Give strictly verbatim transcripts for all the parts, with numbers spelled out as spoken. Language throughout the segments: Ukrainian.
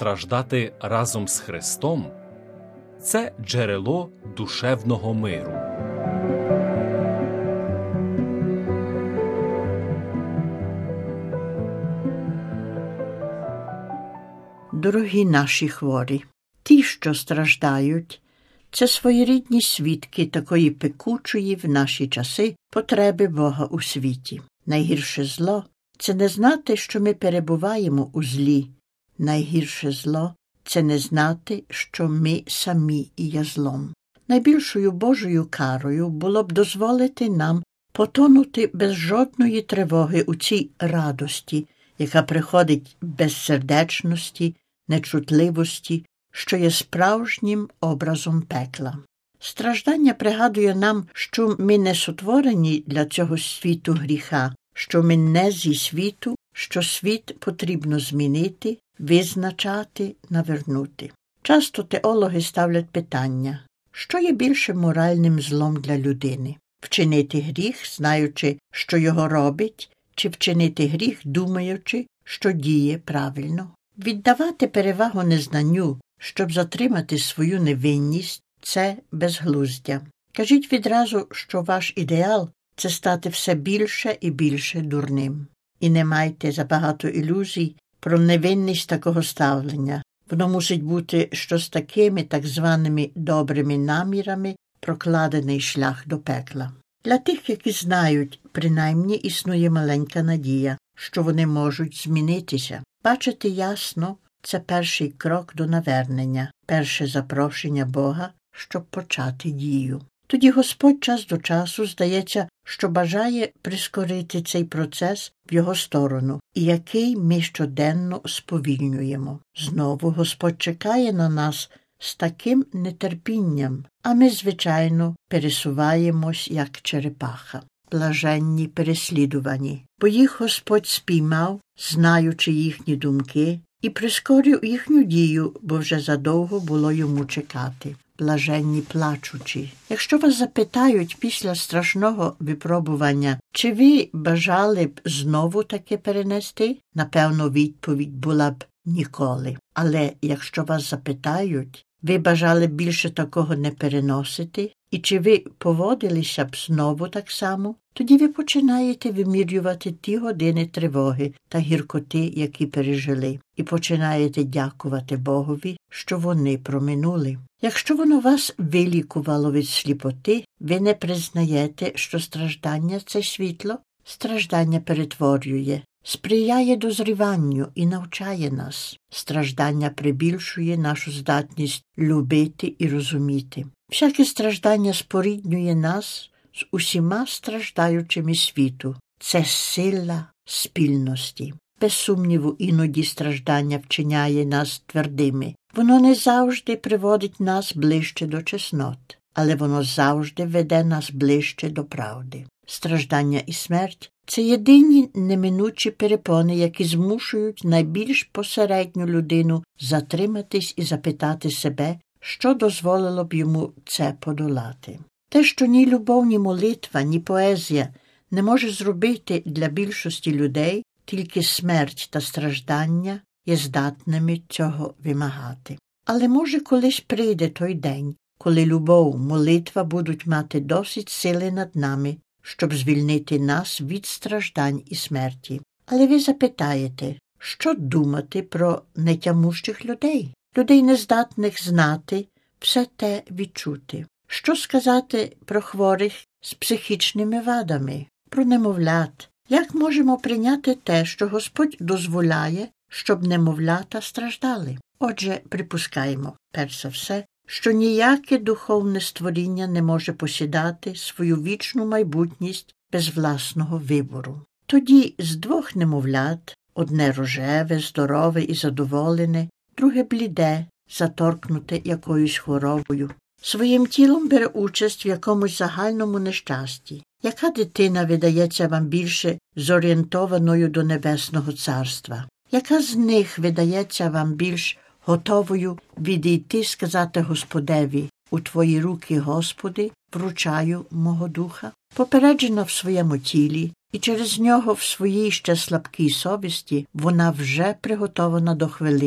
страждати разом з Христом – це джерело душевного миру. Дорогі наші хворі, ті, що страждають, це своєрідні свідки такої пекучої в наші часи потреби Бога у світі. Найгірше зло – це не знати, що ми перебуваємо у злі. Найгірше зло – це не знати, що ми самі є злом. Найбільшою Божою карою було б дозволити нам потонути без жодної тривоги у цій радості, яка приходить без сердечності, нечутливості, що є справжнім образом пекла. Страждання пригадує нам, що ми не сотворені для цього світу гріха, що ми не зі світу, що світ потрібно змінити, визначати, навернути. Часто теологи ставлять питання, що є більше моральним злом для людини? Вчинити гріх, знаючи, що його робить, чи вчинити гріх, думаючи, що діє правильно? Віддавати перевагу незнанню, щоб затримати свою невинність – це безглуздя. Кажіть відразу, що ваш ідеал – це стати все більше і більше дурним. І не майте забагато ілюзій про невинність такого ставлення. Воно мусить бути, що з такими так званими добрими намірами прокладений шлях до пекла. Для тих, які знають, принаймні існує маленька надія, що вони можуть змінитися. Бачити ясно – це перший крок до навернення, перше запрошення Бога, щоб почати дію. Тоді Господь час до часу, здається, що бажає прискорити цей процес в його сторону, і який ми щоденно сповільнюємо. Знову Господь чекає на нас з таким нетерпінням, а ми, звичайно, пересуваємось, як черепаха. Блаженні переслідувані, бо їх Господь спіймав, знаючи їхні думки, і прискорив їхню дію, бо вже задовго було йому чекати. Блаженні плачучі. Якщо вас запитають після страшного випробування, чи ви бажали б знову таке перенести, напевно, відповідь була б ніколи. Але якщо вас запитають, ви бажали б більше такого не переносити, і чи ви поводилися б знову так само, тоді ви починаєте вимірювати ті години тривоги та гіркоти, які пережили, і починаєте дякувати Богові, що вони проминули. Якщо воно вас вилікувало від сліпоти, ви не признаєте, що страждання – це світло, страждання перетворює, сприяє дозріванню і навчає нас. Страждання прибільшує нашу здатність любити і розуміти. Всяке страждання споріднює нас з усіма страждаючими світу. Це сила спільності. Без сумніву, іноді страждання вчиняє нас твердими. Воно не завжди приводить нас ближче до чеснот, але воно завжди веде нас ближче до правди. Страждання і смерть – це єдині неминучі перепони, які змушують найбільш посередню людину затриматись і запитати себе, що дозволило б йому це подолати. Те, що ні любов, ні молитва, ні поезія не може зробити для більшості людей, тільки смерть та страждання є здатними цього вимагати. Але може колись прийде той день, коли любов, молитва будуть мати досить сили над нами, щоб звільнити нас від страждань і смерті. Але ви запитаєте, що думати про нетямущих людей? Людей, нездатних знати, все те відчути. Що сказати про хворих з психічними вадами, про немовлят? Як можемо прийняти те, що Господь дозволяє, щоб немовлята страждали? Отже, припускаємо, перш за все, що ніяке духовне створіння не може посідати свою вічну майбутність без власного вибору. Тоді з двох немовлят, одне рожеве, здорове і задоволене, друге бліде, заторкнуте якоюсь хворобою, своїм тілом бере участь в якомусь загальному нещасті. Яка дитина видається вам більше зорієнтованою до Небесного Царства? Яка з них видається вам більш готовою відійти, сказати Господеві: «У Твої руки, Господи, вручаю мого духа»? Попереджена в своєму тілі, і через нього в своїй ще слабкій совісті, вона вже приготована до хвилини,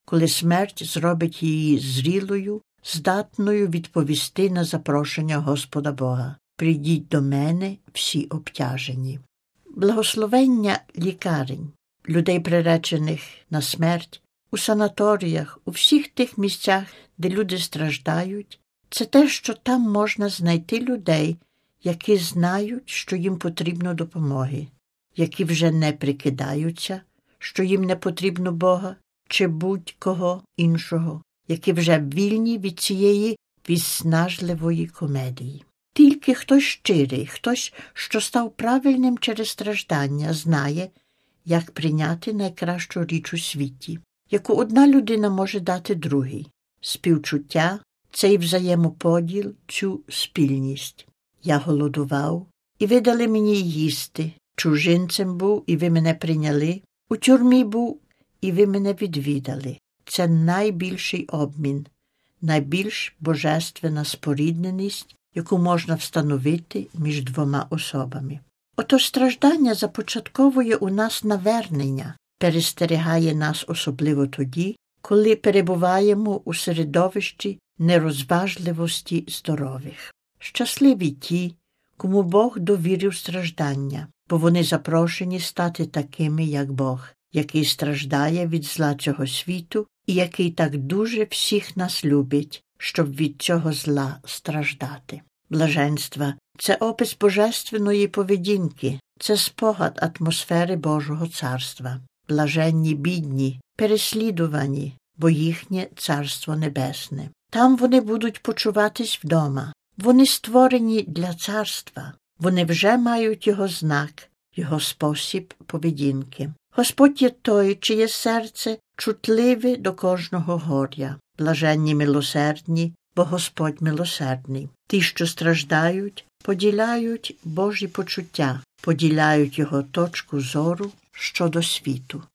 коли смерть зробить її зрілою, здатною відповісти на запрошення Господа Бога. «Прийдіть до мене всі обтяжені». Благословення лікарень, людей, приречених на смерть, у санаторіях, у всіх тих місцях, де люди страждають, це те, що там можна знайти людей, які знають, що їм потрібно допомоги, які вже не прикидаються, що їм не потрібно Бога чи будь-кого іншого, які вже вільні від цієї виснажливої комедії. Тільки хтось щирий, хтось, що став правильним через страждання, знає, як прийняти найкращу річ у світі, яку одна людина може дати другій – співчуття, цей взаємоподіл, цю спільність. Я голодував, і ви дали мені їсти, чужинцем був, і ви мене прийняли, у тюрмі був, і ви мене відвідали. Це найбільший обмін, найбільш божественна спорідненість, яку можна встановити між двома особами. Отож страждання започатковує у нас навернення, перестерігає нас особливо тоді, коли перебуваємо у середовищі нерозважливості здорових. Щасливі ті, кому Бог довірив страждання, бо вони запрошені стати такими, як Бог, який страждає від зла цього світу і який так дуже всіх нас любить, щоб від цього зла страждати. Блаженства – це опис божественної поведінки, це спогад атмосфери Божого царства. Блаженні бідні, переслідувані, бо їхнє Царство Небесне. Там вони будуть почуватись вдома. Вони створені для царства. Вони вже мають його знак, його спосіб поведінки. Господь є той, чиє серце чутливе до кожного горя. Блаженні милосердні, бо Господь милосердний. Ті, що страждають, поділяють Божі почуття, поділяють його точку зору щодо світу.